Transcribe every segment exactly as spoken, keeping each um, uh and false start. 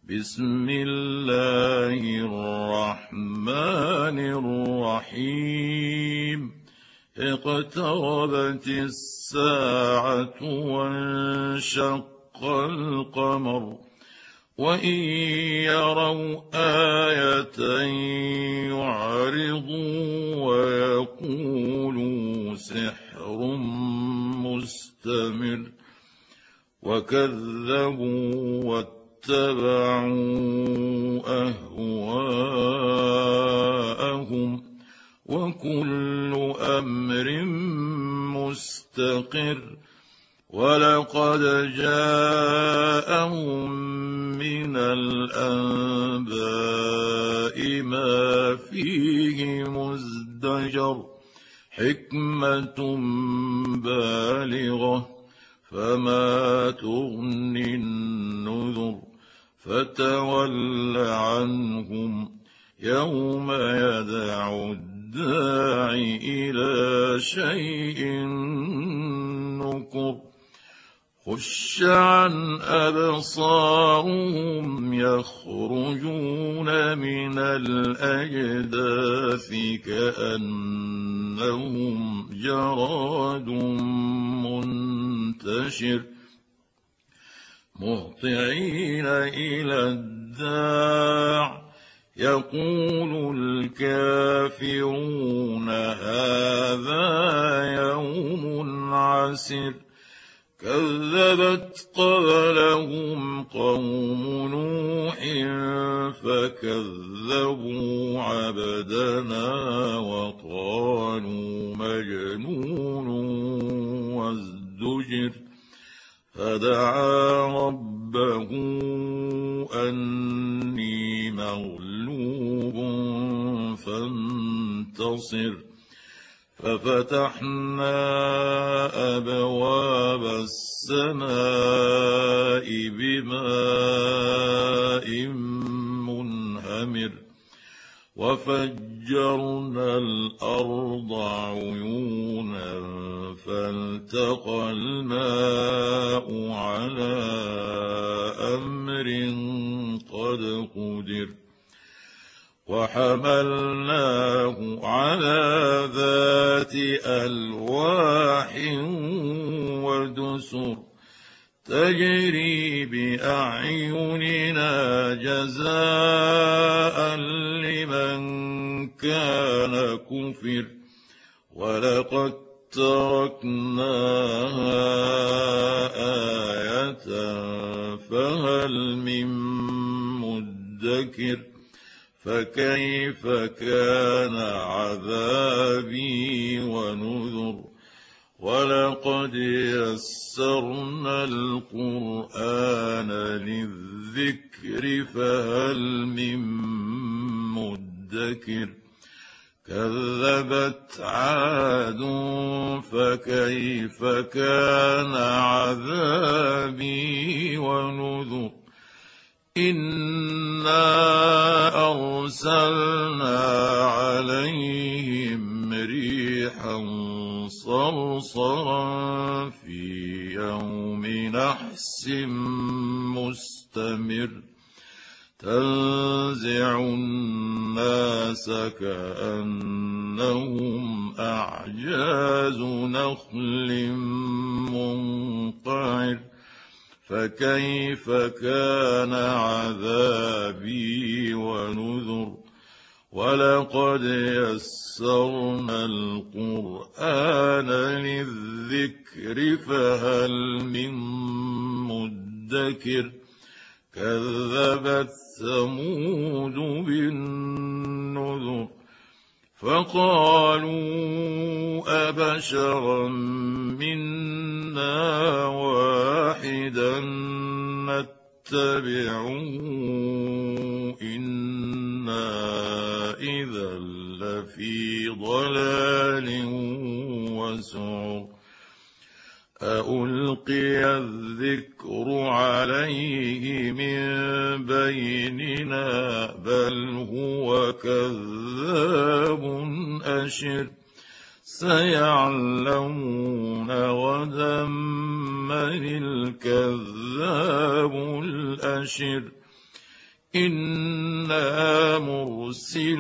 بسم الله الرحمن الرحيم اقتربت الساعة وانشق القمر وإن يروا آية يعرضوا ويقولوا سحر مستمر وكذبوا واتبعوا أهواءهم وكل أمر مستقر ولقد جاءهم من الأنباء ما فيه مزدجر حكمة بالغة فما تغني النذر فتول عنهم يوم يدعو الداعي إلى شيء نكر خش عن أبصارهم يخرجون من الأجداث كأنهم جراد منتشر مهطعين إلى الداع يقول الكافرون هذا يوم عسر كذبت قبلهم قوم نوح فكذبوا عبدنا وقالوا مجنون وازدجر فدعا ربه أني مغلوب فانتصر ففتحنا أبواب السماء بماء منهمر وفجرنا الأرض عيونا فالتقى الماء على أمر قد قدر وحملناه على ذات ألواح ودسر تجري بأعيننا جزاء لمن كان كفر ولقد تركناها آية فهل من مدكر فكيف كان عذابي ونذر ولقد يسرنا القرآن للذكر فهل من مدكر كذبت عاد فكيف كان عذابي ونذر إنا أرسلنا عليهم ريحا صرصرا في يوم نحس مستمر تنزع الناس كأنهم أعجاز نخل منقعر فكيف كان عذابي ونذر ولقد يسرنا القرآن للذكر فهل من مدكر كذبت ثمود بالنذر فقالوا أبشرا منا واحدا نتبعه إنا إذا لفي ضلال وسعر أألقي الذكر عليه من بيننا بل هو كذاب أشر سيعلمون غدا من الكذاب الأشر إنا مرسل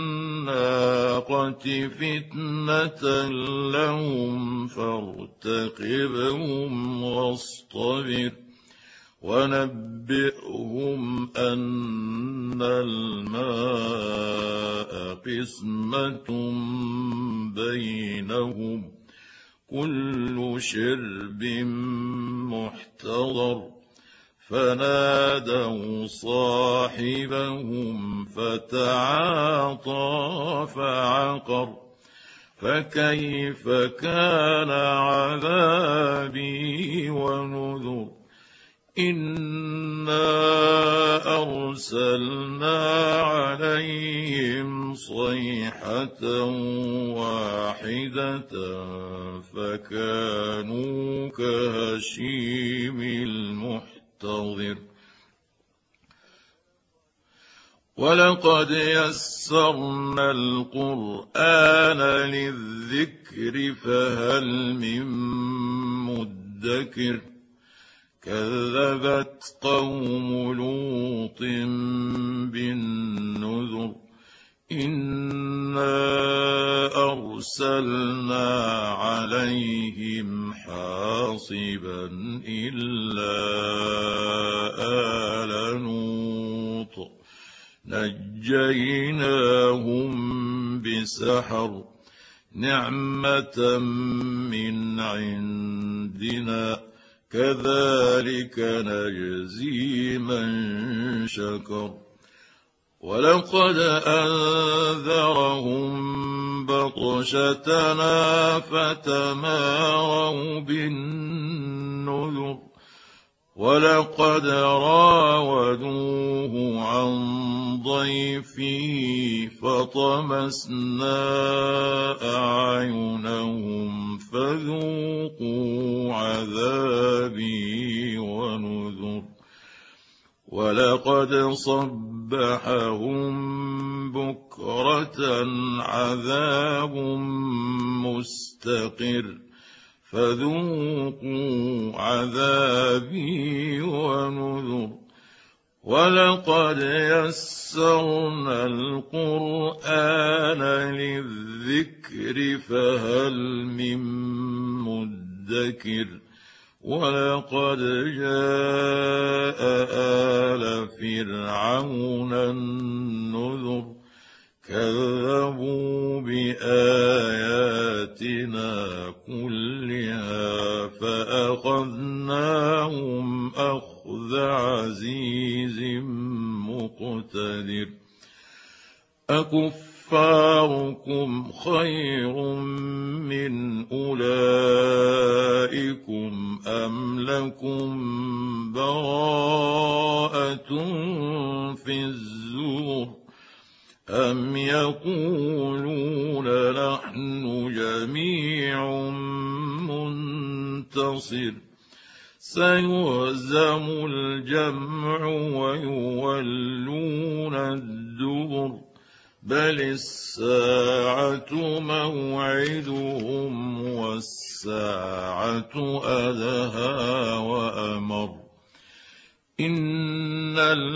الناقة فتنة لهم فارتقبهم واصطبر ونبئهم أن الماء قسمة بينهم كل شرب محتضر فنادوا صاحبهم فتعاطى فعقر فكيف كان عذابي ونذر إنا أرسلنا عليهم صيحة واحدة فكانوا كهشيم المحتضر ولقد يسرنا القرآن للذكر فهل من مدكر كذبت قوم لوط بالنذر إنا أرسلنا عليهم حاصبا إلا آل لوط نجيناهم بسحر نعمة من عندنا كذلك نجزي من شكر ولقد أنذرهم بطشتنا فتماروا بالنذر ولقد راودوه عن ضيفه فطمسنا أعينهم فذوقوا عذابي ونذر ولقد صبحهم بكرة عذاب مستقر فذوقوا عذابي ونذر ولقد يسرنا القرآن للذكر فهل من مدكر ولقد جاء آل فرعون النذر كذبوا بآياتنا كلها فأخذناهم أخذ عزيز مقتدر أكفاركم خير من أولئكم أم لكم براءة في الزبر أم يقولون نحن جميع منتصر سيهزم الجمع ويولون الدبر بل الساعة موعدهم والساعة أدهى وأمر إن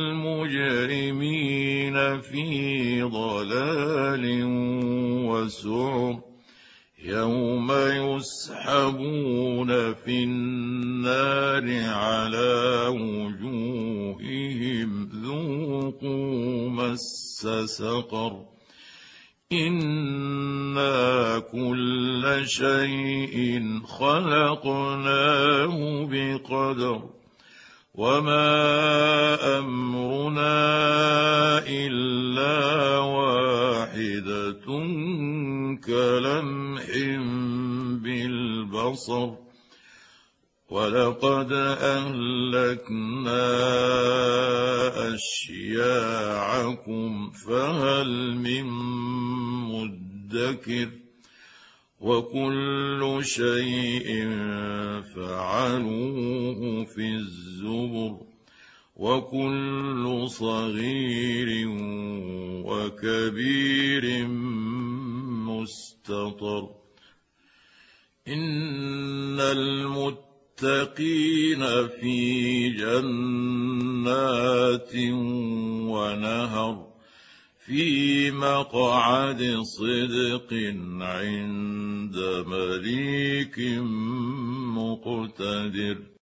المجرمين في ضلال وسعر يوم يسحبون في النار على وجوههم ذوقوا مس سقر إنا كل شيء خلقناه بقدر وما أمرنا إلا واحدة كلمح بالبصر ولقد أهلكنا أشياعكم فهل من مدكر وكل شيء فعلوه في الزبر وكل صغير وكبير مستطر إن المتقين في جنات ونهر في مقعد صدق عند مليك مقتدر.